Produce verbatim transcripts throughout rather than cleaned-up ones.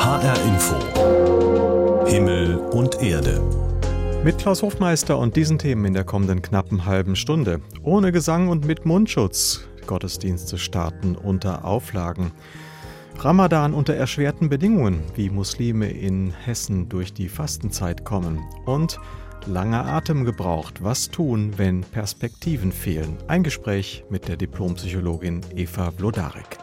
H R Info. Himmel und Erde. Mit Klaus Hofmeister und diesen Themen in der kommenden knappen halben Stunde. Ohne Gesang und mit Mundschutz. Gottesdienste starten unter Auflagen. Ramadan unter erschwerten Bedingungen, wie Muslime in Hessen durch die Fastenzeit kommen. Und langer Atem gebraucht. Was tun, wenn Perspektiven fehlen? Ein Gespräch mit der Diplompsychologin Eva Vlodarek.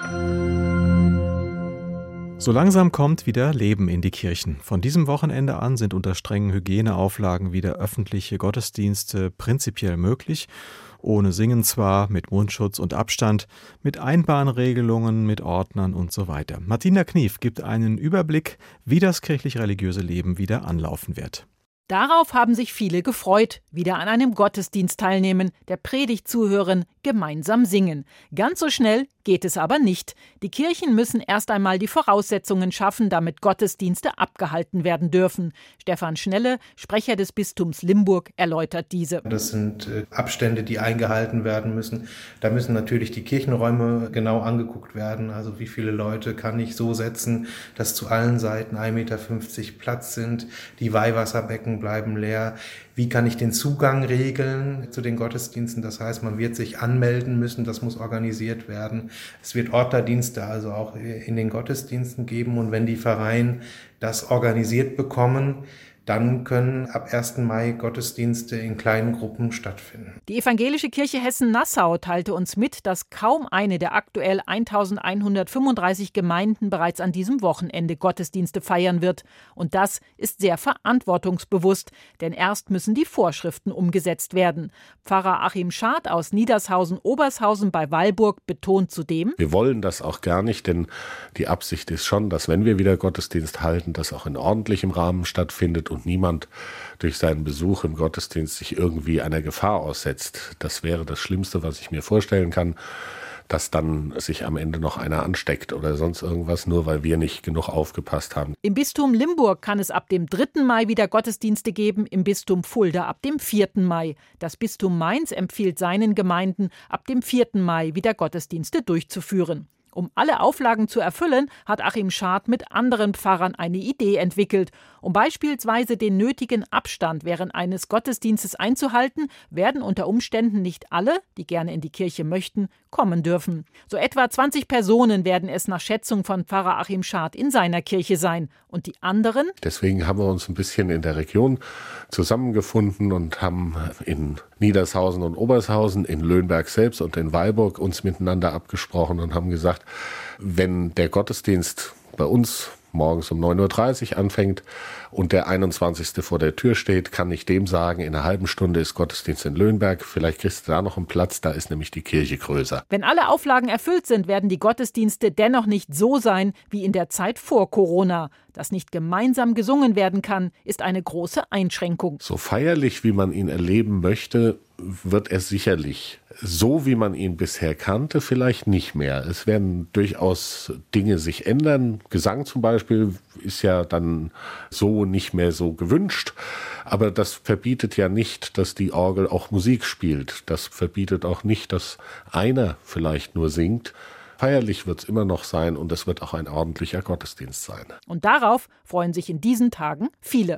So langsam kommt wieder Leben in die Kirchen. Von diesem Wochenende an sind unter strengen Hygieneauflagen wieder öffentliche Gottesdienste prinzipiell möglich. Ohne Singen zwar, mit Mundschutz und Abstand, mit Einbahnregelungen, mit Ordnern und so weiter. Martina Knief gibt einen Überblick, wie das kirchlich-religiöse Leben wieder anlaufen wird. Darauf haben sich viele gefreut, wieder an einem Gottesdienst teilnehmen, der Predigt zuhören, gemeinsam singen. Ganz so schnell geht es aber nicht. Die Kirchen müssen erst einmal die Voraussetzungen schaffen, damit Gottesdienste abgehalten werden dürfen. Stefan Schnelle, Sprecher des Bistums Limburg, erläutert diese. Das sind äh, Abstände, die eingehalten werden müssen. Da müssen natürlich die Kirchenräume genau angeguckt werden. Also wie viele Leute kann ich so setzen, dass zu allen Seiten ein Meter fünfzig Platz sind. Die Weihwasserbecken bleiben leer. Wie kann ich den Zugang regeln zu den Gottesdiensten? Das heißt, man wird sich anmelden müssen, das muss organisiert werden. Es wird Ordnerdienste also auch in den Gottesdiensten geben. Und wenn die Pfarreien das organisiert bekommen, dann können ab ersten Mai Gottesdienste in kleinen Gruppen stattfinden. Die Evangelische Kirche Hessen-Nassau teilte uns mit, dass kaum eine der aktuell eintausendeinhundertfünfunddreißig Gemeinden bereits an diesem Wochenende Gottesdienste feiern wird. Und das ist sehr verantwortungsbewusst, denn erst müssen die Vorschriften umgesetzt werden. Pfarrer Achim Schad aus Niedershausen-Obershausen bei Weilburg betont zudem: Wir wollen das auch gar nicht, denn die Absicht ist schon, dass wenn wir wieder Gottesdienst halten, das auch in ordentlichem Rahmen stattfindet und niemand durch seinen Besuch im Gottesdienst sich irgendwie einer Gefahr aussetzt. Das wäre das Schlimmste, was ich mir vorstellen kann, dass dann sich am Ende noch einer ansteckt oder sonst irgendwas, nur weil wir nicht genug aufgepasst haben. Im Bistum Limburg kann es ab dem dritten Mai wieder Gottesdienste geben, im Bistum Fulda ab dem vierten Mai. Das Bistum Mainz empfiehlt seinen Gemeinden, ab dem vierten Mai wieder Gottesdienste durchzuführen. Um alle Auflagen zu erfüllen, hat Achim Schad mit anderen Pfarrern eine Idee entwickelt. Um beispielsweise den nötigen Abstand während eines Gottesdienstes einzuhalten, werden unter Umständen nicht alle, die gerne in die Kirche möchten, kommen dürfen. So etwa zwanzig Personen werden es nach Schätzung von Pfarrer Achim Schad in seiner Kirche sein. Und die anderen? Deswegen haben wir uns ein bisschen in der Region zusammengefunden und haben in Niedershausen und Obershausen, in Löhnberg selbst und in Weilburg uns miteinander abgesprochen und haben gesagt, wenn der Gottesdienst bei uns morgens um neun Uhr dreißig anfängt und der einundzwanzigste vor der Tür steht, kann ich dem sagen, in einer halben Stunde ist Gottesdienst in Löhnberg, vielleicht kriegst du da noch einen Platz, da ist nämlich die Kirche größer. Wenn alle Auflagen erfüllt sind, werden die Gottesdienste dennoch nicht so sein wie in der Zeit vor Corona. Dass nicht gemeinsam gesungen werden kann, ist eine große Einschränkung. So feierlich, wie man ihn erleben möchte, wird er sicherlich. So wie man ihn bisher kannte, vielleicht nicht mehr. Es werden durchaus Dinge sich ändern. Gesang zum Beispiel ist ja dann so nicht mehr so gewünscht. Aber das verbietet ja nicht, dass die Orgel auch Musik spielt. Das verbietet auch nicht, dass einer vielleicht nur singt. Feierlich wird es immer noch sein und es wird auch ein ordentlicher Gottesdienst sein. Und darauf freuen sich in diesen Tagen viele.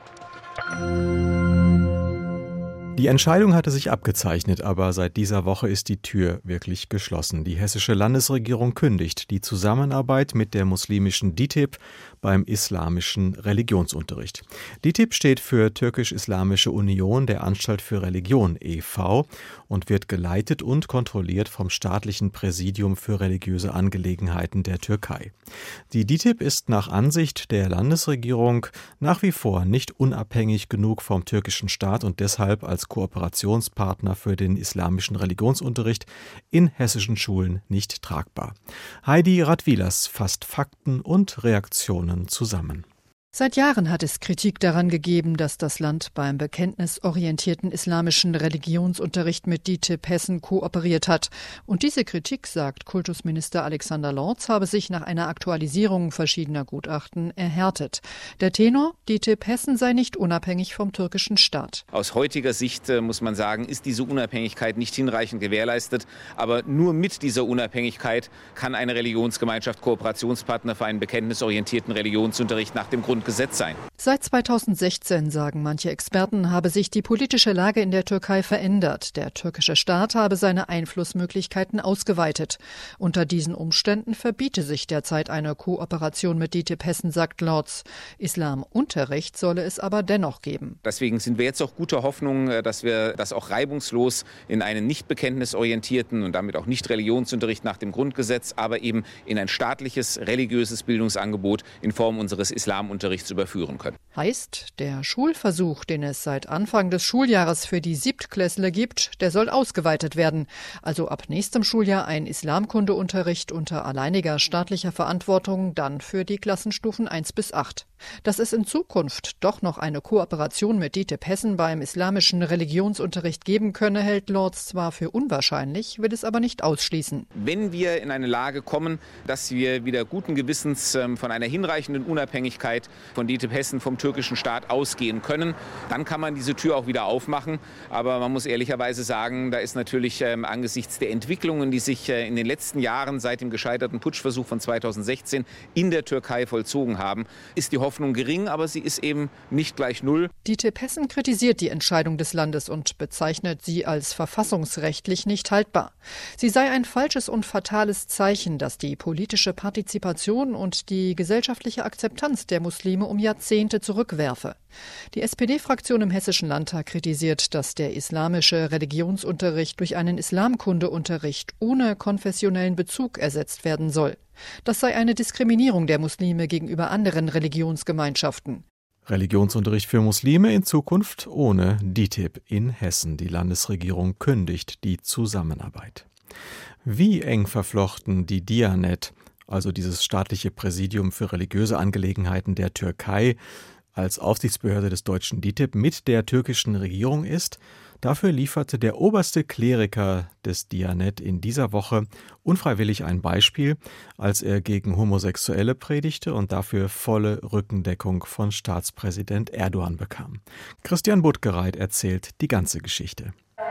Die Entscheidung hatte sich abgezeichnet, aber seit dieser Woche ist die Tür wirklich geschlossen. Die hessische Landesregierung kündigt die Zusammenarbeit mit der muslimischen D I T I B beim islamischen Religionsunterricht. D I T I B steht für Türkisch-Islamische Union der Anstalt für Religion e V und wird geleitet und kontrolliert vom staatlichen Präsidium für religiöse Angelegenheiten der Türkei. Die D I T I B ist nach Ansicht der Landesregierung nach wie vor nicht unabhängig genug vom türkischen Staat und deshalb als Kooperationspartner für den islamischen Religionsunterricht in hessischen Schulen nicht tragbar. Heidi Radwilas fasst Fakten und Reaktionen zusammen. Seit Jahren hat es Kritik daran gegeben, dass das Land beim bekenntnisorientierten islamischen Religionsunterricht mit D I T I B Hessen kooperiert hat. Und diese Kritik, sagt Kultusminister Alexander Lorz, habe sich nach einer Aktualisierung verschiedener Gutachten erhärtet. Der Tenor, D I T I B Hessen sei nicht unabhängig vom türkischen Staat. Aus heutiger Sicht äh, muss man sagen, ist diese Unabhängigkeit nicht hinreichend gewährleistet. Aber nur mit dieser Unabhängigkeit kann eine Religionsgemeinschaft Kooperationspartner für einen bekenntnisorientierten Religionsunterricht nach dem Grundgesetz sein. Seit zweitausendsechzehn, sagen manche Experten, habe sich die politische Lage in der Türkei verändert. Der türkische Staat habe seine Einflussmöglichkeiten ausgeweitet. Unter diesen Umständen verbiete sich derzeit eine Kooperation mit D I T I B Hessen, sagt Lorz. Islamunterricht solle es aber dennoch geben. Deswegen sind wir jetzt auch guter Hoffnung, dass wir das auch reibungslos in einen nicht bekenntnisorientierten und damit auch nicht Religionsunterricht nach dem Grundgesetz, aber eben in ein staatliches, religiöses Bildungsangebot in Form unseres Islamunterrichts überführen können. Heißt, der Schulversuch, den es seit Anfang des Schuljahres für die Siebtklässler gibt, der soll ausgeweitet werden. Also ab nächstem Schuljahr ein Islamkundeunterricht unter alleiniger staatlicher Verantwortung, dann für die Klassenstufen eins bis acht. Dass es in Zukunft doch noch eine Kooperation mit D I T I B Hessen beim islamischen Religionsunterricht geben könne, hält Lorz zwar für unwahrscheinlich, will es aber nicht ausschließen. Wenn wir in eine Lage kommen, dass wir wieder guten Gewissens von einer hinreichenden Unabhängigkeit von D I T I B Hessen vom türkischen Staat ausgehen können, dann kann man diese Tür auch wieder aufmachen. Aber man muss ehrlicherweise sagen, da ist natürlich ähm, angesichts der Entwicklungen, die sich äh, in den letzten Jahren seit dem gescheiterten Putschversuch von zweitausendsechzehn in der Türkei vollzogen haben, ist die Hoffnung gering, aber sie ist eben nicht gleich null. D I T I B Hessen kritisiert die Entscheidung des Landes und bezeichnet sie als verfassungsrechtlich nicht haltbar. Sie sei ein falsches und fatales Zeichen, das die politische Partizipation und die gesellschaftliche Akzeptanz der Muslime um Jahrzehnte zurückwerfe. Die S P D-Fraktion im Hessischen Landtag kritisiert, dass der islamische Religionsunterricht durch einen Islamkundeunterricht ohne konfessionellen Bezug ersetzt werden soll. Das sei eine Diskriminierung der Muslime gegenüber anderen Religionsgemeinschaften. Religionsunterricht für Muslime in Zukunft ohne D I T I B in Hessen. Die Landesregierung kündigt die Zusammenarbeit. Wie eng verflochten die Diyanet, also dieses staatliche Präsidium für religiöse Angelegenheiten der Türkei, als Aufsichtsbehörde des deutschen D I T I B mit der türkischen Regierung ist, dafür lieferte der oberste Kleriker des Diyanet in dieser Woche unfreiwillig ein Beispiel, als er gegen Homosexuelle predigte und dafür volle Rückendeckung von Staatspräsident Erdogan bekam. Christian Buttgereit erzählt die ganze Geschichte.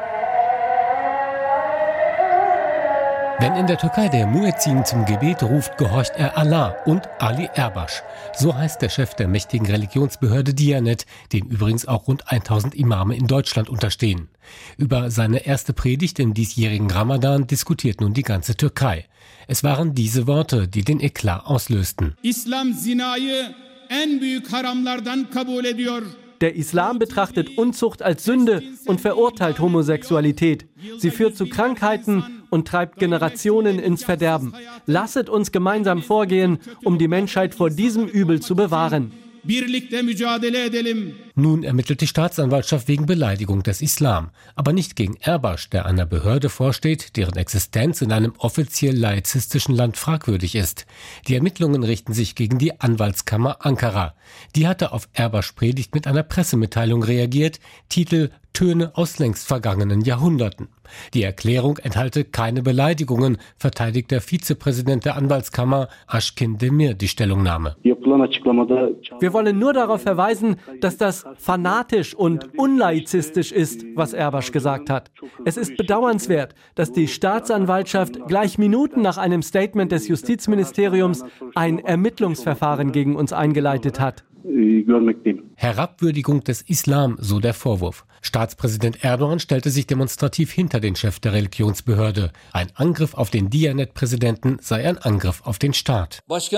Wenn in der Türkei der Muezzin zum Gebet ruft, gehorcht er Allah und Ali Erbaş. So heißt der Chef der mächtigen Religionsbehörde Diyanet, dem übrigens auch rund tausend Imame in Deutschland unterstehen. Über seine erste Predigt im diesjährigen Ramadan diskutiert nun die ganze Türkei. Es waren diese Worte, die den Eklat auslösten. İslam zinayı en büyük haramlardan kabul ediyor. Der Islam betrachtet Unzucht als Sünde und verurteilt Homosexualität. Sie führt zu Krankheiten und treibt Generationen ins Verderben. Lasset uns gemeinsam vorgehen, um die Menschheit vor diesem Übel zu bewahren. Nun ermittelt die Staatsanwaltschaft wegen Beleidigung des Islam, aber nicht gegen Erbaş, der einer Behörde vorsteht, deren Existenz in einem offiziell laizistischen Land fragwürdig ist. Die Ermittlungen richten sich gegen die Anwaltskammer Ankara. Die hatte auf Erbaş' Predigt mit einer Pressemitteilung reagiert, Titel Töne aus längst vergangenen Jahrhunderten. Die Erklärung enthalte keine Beleidigungen, verteidigt der Vizepräsident der Anwaltskammer Aşkın Demir die Stellungnahme. Wir wollen nur darauf verweisen, dass das fanatisch und unlaizistisch ist, was Erbaş gesagt hat. Es ist bedauernswert, dass die Staatsanwaltschaft gleich Minuten nach einem Statement des Justizministeriums ein Ermittlungsverfahren gegen uns eingeleitet hat. Herabwürdigung des Islam, so der Vorwurf. Staatspräsident Erdogan stellte sich demonstrativ hinter den Chef der Religionsbehörde. Ein Angriff auf den Diyanet-Präsidenten sei ein Angriff auf den Staat. Was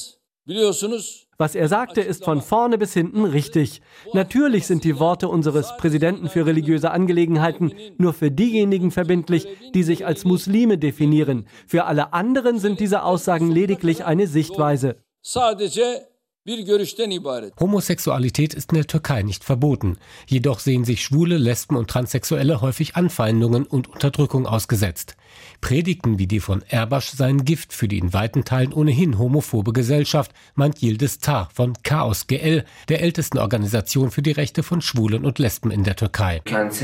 er sagte, ist von vorne bis hinten richtig. Natürlich sind die Worte unseres Präsidenten für religiöse Angelegenheiten nur für diejenigen verbindlich, die sich als Muslime definieren. Für alle anderen sind diese Aussagen lediglich eine Sichtweise. Homosexualität ist in der Türkei nicht verboten. Jedoch sehen sich Schwule, Lesben und Transsexuelle häufig Anfeindungen und Unterdrückung ausgesetzt. Predigten wie die von Erbaş seien Gift für die in weiten Teilen ohnehin homophobe Gesellschaft, meint Yildiz Tar von Chaos G L, der ältesten Organisation für die Rechte von Schwulen und Lesben in der Türkei.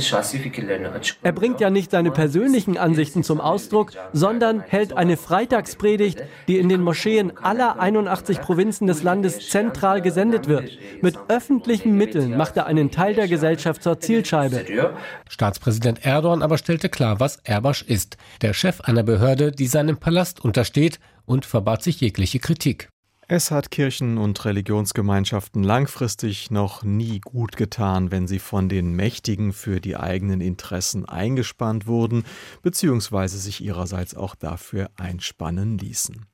Er bringt ja nicht seine persönlichen Ansichten zum Ausdruck, sondern hält eine Freitagspredigt, die in den Moscheen aller einundachtzig Provinzen des Landes zentral gesendet wird. Mit öffentlichen Mitteln macht er einen Teil der Gesellschaft zur Zielscheibe. Staatspräsident Erdogan aber stellte klar, was Erbaş ist. Der Chef einer Behörde, die seinem Palast untersteht, und verbat sich jegliche Kritik. Es hat Kirchen und Religionsgemeinschaften langfristig noch nie gut getan, wenn sie von den Mächtigen für die eigenen Interessen eingespannt wurden, beziehungsweise sich ihrerseits auch dafür einspannen ließen.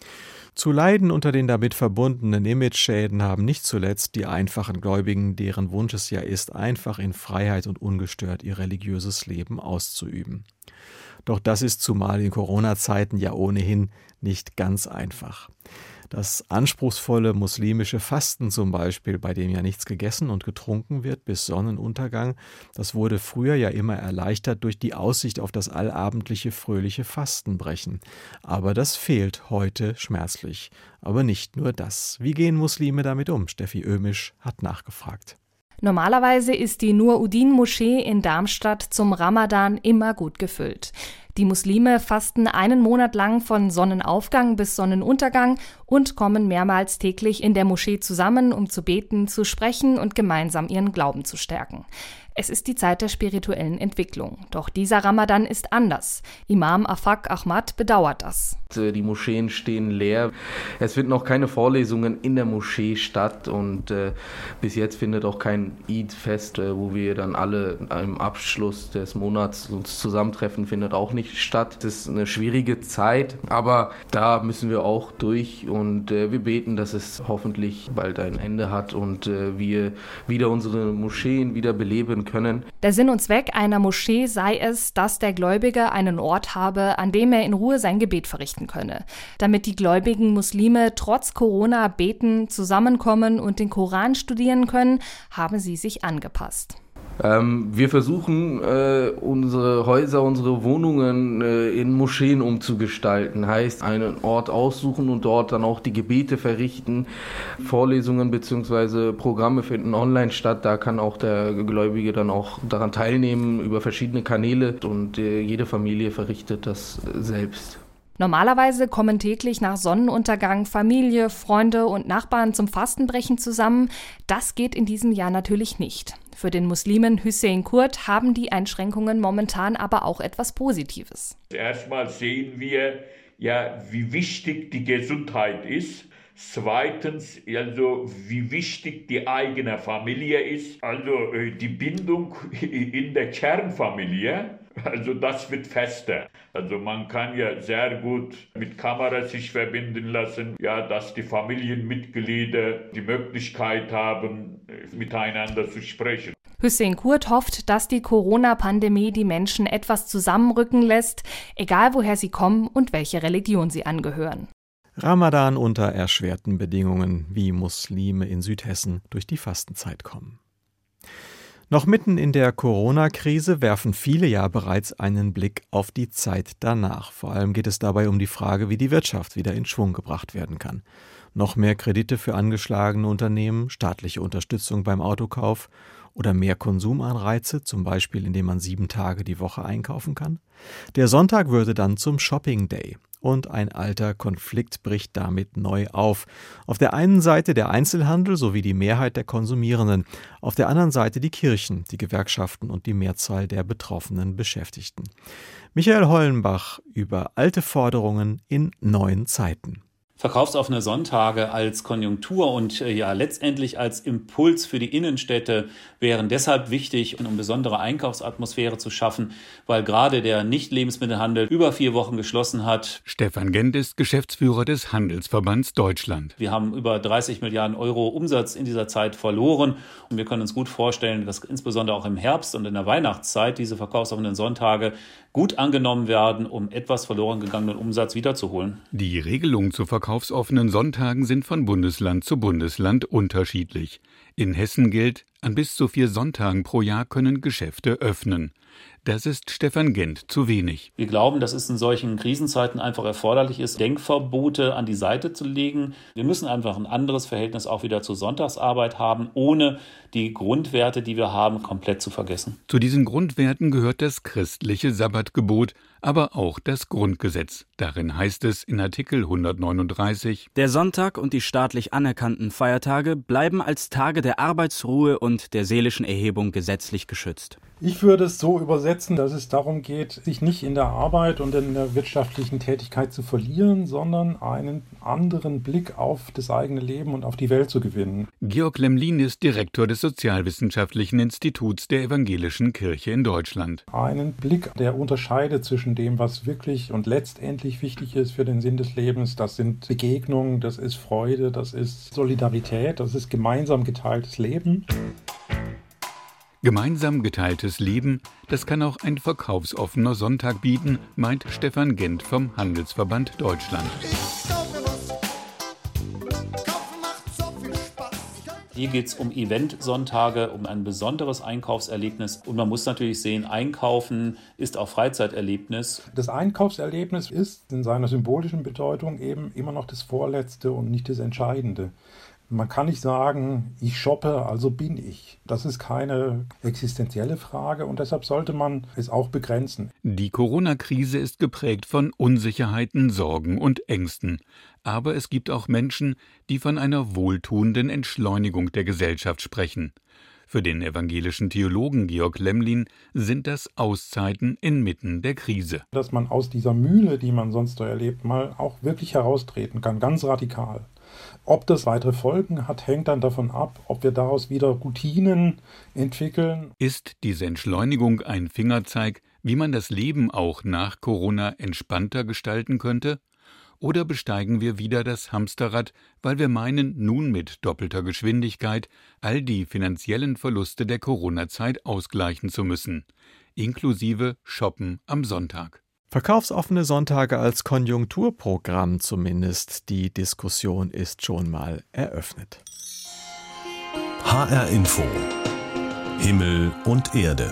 Zu leiden unter den damit verbundenen Imageschäden haben nicht zuletzt die einfachen Gläubigen, deren Wunsch es ja ist, einfach in Freiheit und ungestört ihr religiöses Leben auszuüben. Doch das ist zumal in Corona-Zeiten ja ohnehin nicht ganz einfach. Das anspruchsvolle muslimische Fasten zum Beispiel, bei dem ja nichts gegessen und getrunken wird bis Sonnenuntergang, das wurde früher ja immer erleichtert durch die Aussicht auf das allabendliche fröhliche Fastenbrechen. Aber das fehlt heute schmerzlich. Aber nicht nur das. Wie gehen Muslime damit um? Steffi Ömisch hat nachgefragt. Normalerweise ist die Nur-Udin-Moschee in Darmstadt zum Ramadan immer gut gefüllt. Die Muslime fasten einen Monat lang von Sonnenaufgang bis Sonnenuntergang und kommen mehrmals täglich in der Moschee zusammen, um zu beten, zu sprechen und gemeinsam ihren Glauben zu stärken. Es ist die Zeit der spirituellen Entwicklung. Doch dieser Ramadan ist anders. Imam Afak Ahmad bedauert das. Die Moscheen stehen leer. Es finden auch keine Vorlesungen in der Moschee statt und äh, bis jetzt findet auch kein Eid-Fest, äh, wo wir dann alle im Abschluss des Monats uns zusammentreffen, findet auch nicht statt. Es ist eine schwierige Zeit, aber da müssen wir auch durch und äh, wir beten, dass es hoffentlich bald ein Ende hat und äh, wir wieder unsere Moscheen wieder beleben können. Der Sinn und Zweck einer Moschee sei es, dass der Gläubige einen Ort habe, an dem er in Ruhe sein Gebet verrichten könne. Damit die gläubigen Muslime trotz Corona beten, zusammenkommen und den Koran studieren können, haben sie sich angepasst. Ähm, wir versuchen, äh, unsere Häuser, unsere Wohnungen äh, in Moscheen umzugestalten. Heißt, einen Ort aussuchen und dort dann auch die Gebete verrichten. Vorlesungen bzw. Programme finden online statt. Da kann auch der Gläubige dann auch daran teilnehmen über verschiedene Kanäle und äh, jede Familie verrichtet das selbst. Normalerweise kommen täglich nach Sonnenuntergang Familie, Freunde und Nachbarn zum Fastenbrechen zusammen. Das geht in diesem Jahr natürlich nicht. Für den Muslimen Hüseyin Kurt haben die Einschränkungen momentan aber auch etwas Positives. Erstmal sehen wir ja, wie wichtig die Gesundheit ist. Zweitens, also wie wichtig die eigene Familie ist, also die Bindung in der Kernfamilie, also das wird fester. Also man kann ja sehr gut mit Kamera sich verbinden lassen, ja, dass die Familienmitglieder die Möglichkeit haben, miteinander zu sprechen. Hüseyin Kurt hofft, dass die Corona-Pandemie die Menschen etwas zusammenrücken lässt, egal woher sie kommen und welche Religion sie angehören. Ramadan unter erschwerten Bedingungen, wie Muslime in Südhessen durch die Fastenzeit kommen. Noch mitten in der Corona-Krise werfen viele ja bereits einen Blick auf die Zeit danach. Vor allem geht es dabei um die Frage, wie die Wirtschaft wieder in Schwung gebracht werden kann. Noch mehr Kredite für angeschlagene Unternehmen, staatliche Unterstützung beim Autokauf oder mehr Konsumanreize, zum Beispiel indem man sieben Tage die Woche einkaufen kann. Der Sonntag würde dann zum Shopping Day. Und ein alter Konflikt bricht damit neu auf. Auf der einen Seite der Einzelhandel sowie die Mehrheit der Konsumierenden, auf der anderen Seite die Kirchen, die Gewerkschaften und die Mehrzahl der betroffenen Beschäftigten. Michael Hollenbach über alte Forderungen in neuen Zeiten. Verkaufsoffene Sonntage als Konjunktur und äh, ja letztendlich als Impuls für die Innenstädte wären deshalb wichtig, um eine besondere Einkaufsatmosphäre zu schaffen, weil gerade der Nicht-Lebensmittelhandel über vier Wochen geschlossen hat. Stefan Gent ist Geschäftsführer des Handelsverbands Deutschland. Wir haben über dreißig Milliarden Euro Umsatz in dieser Zeit verloren und wir können uns gut vorstellen, dass insbesondere auch im Herbst und in der Weihnachtszeit diese verkaufsoffenen Sonntage gut angenommen werden, um etwas verloren gegangenen Umsatz wiederzuholen. Die Regelungen zu verkaufsoffenen Sonntagen sind von Bundesland zu Bundesland unterschiedlich. In Hessen gilt, an bis zu vier Sonntagen pro Jahr können Geschäfte öffnen. Das ist Stefan Gent zu wenig. Wir glauben, dass es in solchen Krisenzeiten einfach erforderlich ist, Denkverbote an die Seite zu legen. Wir müssen einfach ein anderes Verhältnis auch wieder zur Sonntagsarbeit haben, ohne die Grundwerte, die wir haben, komplett zu vergessen. Zu diesen Grundwerten gehört das christliche Sabbatgebot, aber auch das Grundgesetz. Darin heißt es in Artikel hundertneununddreißig: Der Sonntag und die staatlich anerkannten Feiertage bleiben als Tage der Arbeitsruhe und der seelischen Erhebung gesetzlich geschützt. Ich würde es so übersetzen, dass es darum geht, sich nicht in der Arbeit und in der wirtschaftlichen Tätigkeit zu verlieren, sondern einen anderen Blick auf das eigene Leben und auf die Welt zu gewinnen. Georg Lemlin ist Direktor des Sozialwissenschaftlichen Instituts der Evangelischen Kirche in Deutschland. Einen Blick, der unterscheidet zwischen dem, was wirklich und letztendlich wichtig ist für den Sinn des Lebens. Das sind Begegnungen, das ist Freude, das ist Solidarität, das ist gemeinsam geteiltes Leben. Gemeinsam geteiltes Leben, das kann auch ein verkaufsoffener Sonntag bieten, meint Stefan Gent vom Handelsverband Deutschland. Hier geht es um Event-Sonntage, um ein besonderes Einkaufserlebnis. Und man muss natürlich sehen, Einkaufen ist auch Freizeiterlebnis. Das Einkaufserlebnis ist in seiner symbolischen Bedeutung eben immer noch das Vorletzte und nicht das Entscheidende. Man kann nicht sagen, ich shoppe, also bin ich. Das ist keine existenzielle Frage und deshalb sollte man es auch begrenzen. Die Corona-Krise ist geprägt von Unsicherheiten, Sorgen und Ängsten. Aber es gibt auch Menschen, die von einer wohltuenden Entschleunigung der Gesellschaft sprechen. Für den evangelischen Theologen Georg Lemlin sind das Auszeiten inmitten der Krise. Dass man aus dieser Mühle, die man sonst so erlebt, mal auch wirklich heraustreten kann, ganz radikal. Ob das weitere Folgen hat, hängt dann davon ab, ob wir daraus wieder Routinen entwickeln. Ist diese Entschleunigung ein Fingerzeig, wie man das Leben auch nach Corona entspannter gestalten könnte? Oder besteigen wir wieder das Hamsterrad, weil wir meinen, nun mit doppelter Geschwindigkeit all die finanziellen Verluste der Corona-Zeit ausgleichen zu müssen, inklusive Shoppen am Sonntag? Verkaufsoffene Sonntage als Konjunkturprogramm zumindest. Die Diskussion ist schon mal eröffnet. H R Info. Himmel und Erde.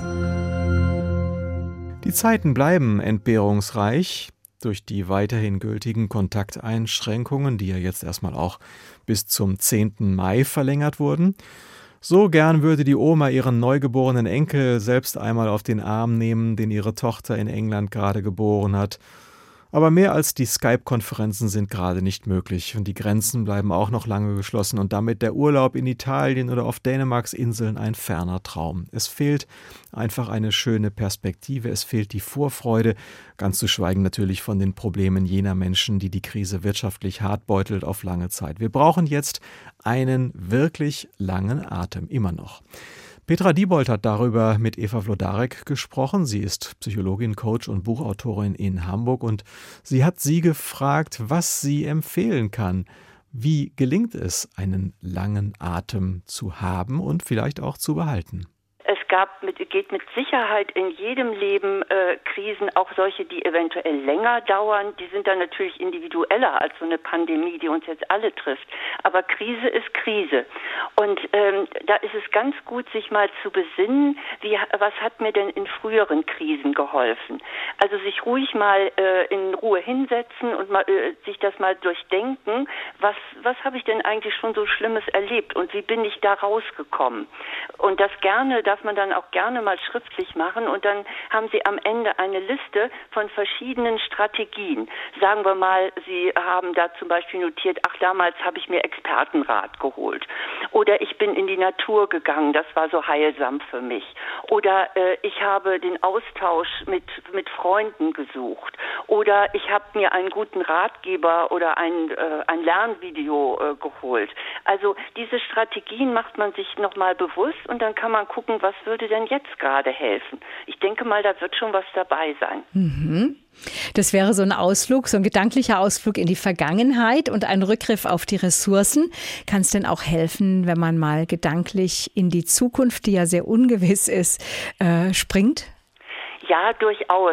Die Zeiten bleiben entbehrungsreich. Durch die weiterhin gültigen Kontakteinschränkungen, die ja jetzt erstmal auch bis zum zehnten Mai verlängert wurden. So gern würde die Oma ihren neugeborenen Enkel selbst einmal auf den Arm nehmen, den ihre Tochter in England gerade geboren hat. Aber mehr als die Skype-Konferenzen sind gerade nicht möglich und die Grenzen bleiben auch noch lange geschlossen und damit der Urlaub in Italien oder auf Dänemarks Inseln ein ferner Traum. Es fehlt einfach eine schöne Perspektive, es fehlt die Vorfreude, ganz zu schweigen natürlich von den Problemen jener Menschen, die die Krise wirtschaftlich hart beutelt auf lange Zeit. Wir brauchen jetzt einen wirklich langen Atem, immer noch. Petra Diebold hat darüber mit Eva Vlodarek gesprochen. Sie ist Psychologin, Coach und Buchautorin in Hamburg und sie hat sie gefragt, was sie empfehlen kann. Wie gelingt es, einen langen Atem zu haben und vielleicht auch zu behalten? Es gab mit, geht mit Sicherheit in jedem Leben äh, Krisen, auch solche, die eventuell länger dauern. Die sind dann natürlich individueller als so eine Pandemie, die uns jetzt alle trifft. Aber Krise ist Krise. Und ähm, da ist es ganz gut, sich mal zu besinnen, wie, was hat mir denn in früheren Krisen geholfen? Also sich ruhig mal äh, in Ruhe hinsetzen und mal, äh, sich das mal durchdenken. Was, was habe ich denn eigentlich schon so Schlimmes erlebt und wie bin ich da rausgekommen? Und das gerne, darf man dann auch gerne mal schriftlich machen und dann haben Sie am Ende eine Liste von verschiedenen Strategien. Sagen wir mal, Sie haben da zum Beispiel notiert, ach, damals habe ich mir Expertenrat geholt. Oder ich bin in die Natur gegangen, das war so heilsam für mich. Oder äh, ich habe den Austausch mit, mit Freunden gesucht. Oder ich habe mir einen guten Ratgeber oder ein, äh, ein Lernvideo äh, geholt. Also diese Strategien macht man sich nochmal bewusst und dann kann man gucken, was würde denn jetzt gerade helfen. Ich denke mal, da wird schon was dabei sein. Mhm. Das wäre so ein Ausflug, so ein gedanklicher Ausflug in die Vergangenheit und ein Rückgriff auf die Ressourcen. Kann es denn auch helfen, wenn man mal gedanklich in die Zukunft, die ja sehr ungewiss ist, äh, springt? Ja, durchaus.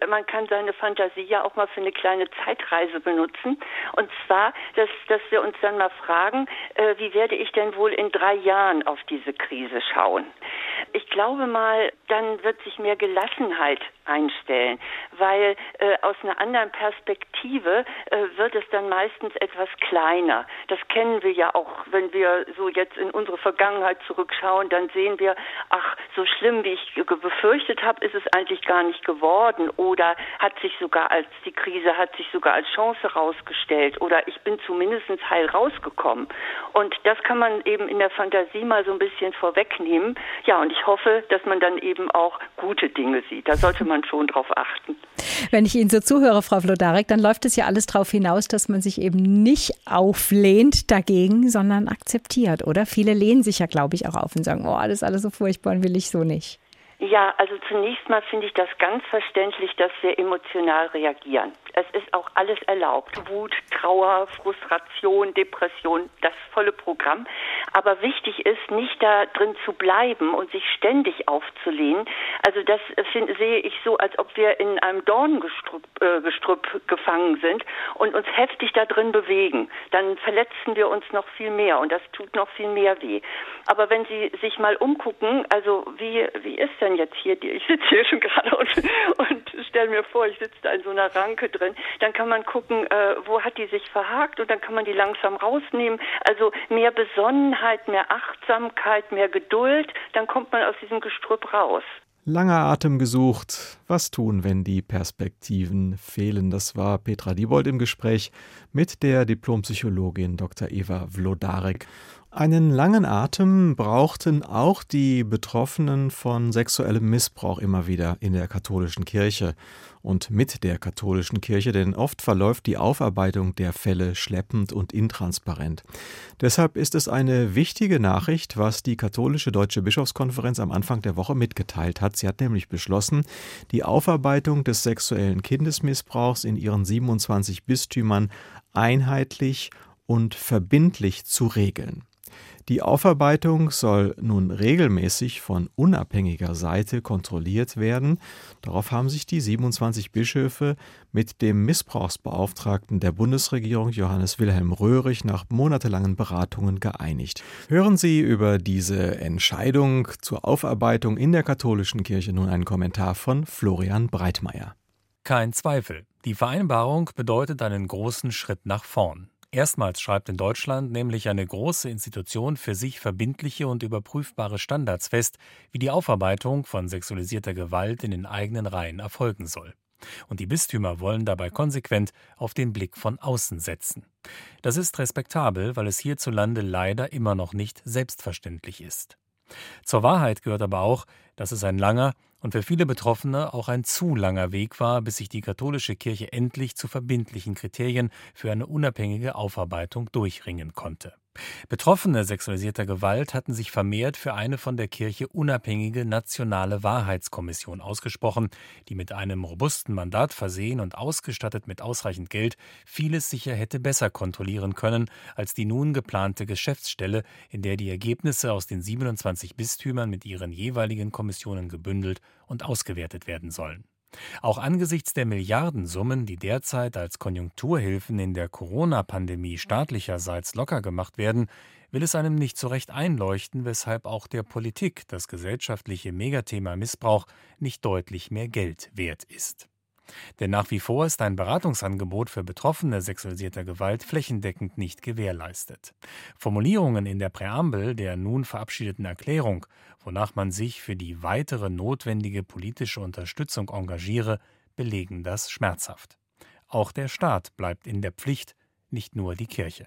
man kann seine Fantasie ja auch mal für eine kleine Zeitreise benutzen. Und zwar, dass, dass wir uns dann mal fragen, äh, wie werde ich denn wohl in drei Jahren auf diese Krise schauen? Ich glaube mal, dann wird sich mehr Gelassenheit einstellen, weil äh, aus einer anderen Perspektive äh, wird es dann meistens etwas kleiner. Das kennen wir ja auch, wenn wir so jetzt in unsere Vergangenheit zurückschauen, dann sehen wir, ach, so schlimm, wie ich befürchtet habe, ist es eigentlich gar nicht geworden oder hat sich sogar als, die Krise hat sich sogar als Chance herausgestellt oder ich bin zumindest heil rausgekommen. Und das kann man eben in der Fantasie mal so ein bisschen vorwegnehmen. Ja, und ich hoffe, dass man dann eben auch gute Dinge sieht. Da sollte man schon drauf achten. Wenn ich Ihnen so zuhöre, Frau Wlodarek, dann läuft es ja alles darauf hinaus, dass man sich eben nicht auflehnt dagegen, sondern akzeptiert, oder? Viele lehnen sich ja, glaube ich, auch auf und sagen, oh, das ist alles so furchtbar und will ich so nicht. Ja, also zunächst mal finde ich das ganz verständlich, dass wir emotional reagieren. Es ist auch alles erlaubt. Wut, Trauer, Frustration, Depression, das volle Programm. Aber wichtig ist, nicht da drin zu bleiben und sich ständig aufzulehnen. Also das find, sehe ich so, als ob wir in einem Dornengestrüpp äh, Gestrüpp gefangen sind und uns heftig da drin bewegen. Dann verletzen wir uns noch viel mehr und das tut noch viel mehr weh. Aber wenn Sie sich mal umgucken, also wie, wie ist denn jetzt hier, die, ich sitze hier schon gerade und, und stelle mir vor, ich sitze da in so einer Ranke drin, dann kann man gucken, äh, wo hat die sich verhakt und dann kann man die langsam rausnehmen. Also mehr Besonnenheit, mehr Achtsamkeit, mehr Geduld, dann kommt man aus diesem Gestrüpp raus. Langer Atem gesucht. Was tun, wenn die Perspektiven fehlen? Das war Petra Diebold im Gespräch mit der Diplompsychologin Doktor Eva Wlodarek. Einen langen Atem brauchten auch die Betroffenen von sexuellem Missbrauch immer wieder in der katholischen Kirche und mit der katholischen Kirche, denn oft verläuft die Aufarbeitung der Fälle schleppend und intransparent. Deshalb ist es eine wichtige Nachricht, was die katholische Deutsche Bischofskonferenz am Anfang der Woche mitgeteilt hat. Sie hat nämlich beschlossen, die Aufarbeitung des sexuellen Kindesmissbrauchs in ihren siebenundzwanzig Bistümern einheitlich und verbindlich zu regeln. Die Aufarbeitung soll nun regelmäßig von unabhängiger Seite kontrolliert werden. Darauf haben sich die siebenundzwanzig Bischöfe mit dem Missbrauchsbeauftragten der Bundesregierung Johannes Wilhelm Röhrig nach monatelangen Beratungen geeinigt. Hören Sie über diese Entscheidung zur Aufarbeitung in der katholischen Kirche nun einen Kommentar von Florian Breitmeier. Kein Zweifel, die Vereinbarung bedeutet einen großen Schritt nach vorn. Erstmals schreibt in Deutschland nämlich eine große Institution für sich verbindliche und überprüfbare Standards fest, wie die Aufarbeitung von sexualisierter Gewalt in den eigenen Reihen erfolgen soll. Und die Bistümer wollen dabei konsequent auf den Blick von außen setzen. Das ist respektabel, weil es hierzulande leider immer noch nicht selbstverständlich ist. Zur Wahrheit gehört aber auch, dass es ein langer und für viele Betroffene auch ein zu langer Weg war, bis sich die katholische Kirche endlich zu verbindlichen Kriterien für eine unabhängige Aufarbeitung durchringen konnte. Betroffene sexualisierter Gewalt hatten sich vermehrt für eine von der Kirche unabhängige nationale Wahrheitskommission ausgesprochen, die mit einem robusten Mandat versehen und ausgestattet mit ausreichend Geld vieles sicher hätte besser kontrollieren können als die nun geplante Geschäftsstelle, in der die Ergebnisse aus den siebenundzwanzig Bistümern mit ihren jeweiligen Kommissionen gebündelt und ausgewertet werden sollen. Auch angesichts der Milliardensummen, die derzeit als Konjunkturhilfen in der Corona-Pandemie staatlicherseits locker gemacht werden, will es einem nicht so recht einleuchten, weshalb auch der Politik das gesellschaftliche Megathema Missbrauch nicht deutlich mehr Geld wert ist. Denn nach wie vor ist ein Beratungsangebot für Betroffene sexualisierter Gewalt flächendeckend nicht gewährleistet. Formulierungen in der Präambel der nun verabschiedeten Erklärung, wonach man sich für die weitere notwendige politische Unterstützung engagiere, belegen das schmerzhaft. Auch der Staat bleibt in der Pflicht, nicht nur die Kirche.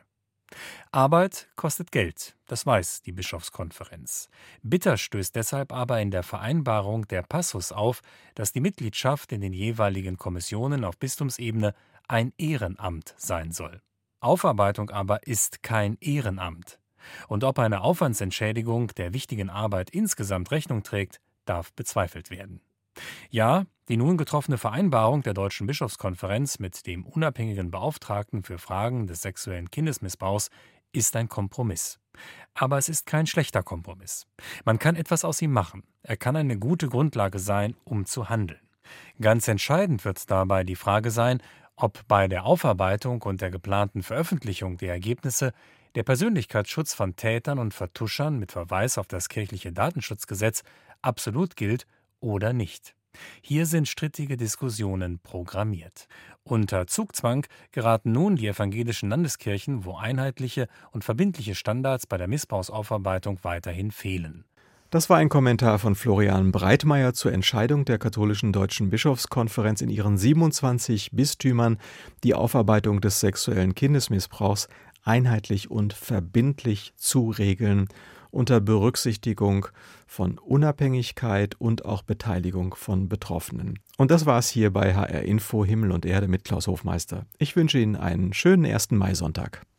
Arbeit kostet Geld, das weiß die Bischofskonferenz. Bitter stößt deshalb aber in der Vereinbarung der Passus auf, dass die Mitgliedschaft in den jeweiligen Kommissionen auf Bistumsebene ein Ehrenamt sein soll. Aufarbeitung aber ist kein Ehrenamt. Und ob eine Aufwandsentschädigung der wichtigen Arbeit insgesamt Rechnung trägt, darf bezweifelt werden. Ja, die nun getroffene Vereinbarung der Deutschen Bischofskonferenz mit dem unabhängigen Beauftragten für Fragen des sexuellen Kindesmissbrauchs ist ein Kompromiss. Aber es ist kein schlechter Kompromiss. Man kann etwas aus ihm machen. Er kann eine gute Grundlage sein, um zu handeln. Ganz entscheidend wird dabei die Frage sein, ob bei der Aufarbeitung und der geplanten Veröffentlichung der Ergebnisse der Persönlichkeitsschutz von Tätern und Vertuschern mit Verweis auf das kirchliche Datenschutzgesetz absolut gilt oder nicht. Hier sind strittige Diskussionen programmiert. Unter Zugzwang geraten nun die evangelischen Landeskirchen, wo einheitliche und verbindliche Standards bei der Missbrauchsaufarbeitung weiterhin fehlen. Das war ein Kommentar von Florian Breitmeier zur Entscheidung der Katholischen Deutschen Bischofskonferenz in ihren siebenundzwanzig Bistümern, die Aufarbeitung des sexuellen Kindesmissbrauchs einheitlich und verbindlich zu regeln, unter Berücksichtigung von Unabhängigkeit und auch Beteiligung von Betroffenen. Und das war's hier bei H R Info Himmel und Erde mit Klaus Hofmeister. Ich wünsche Ihnen einen schönen ersten Maisonntag.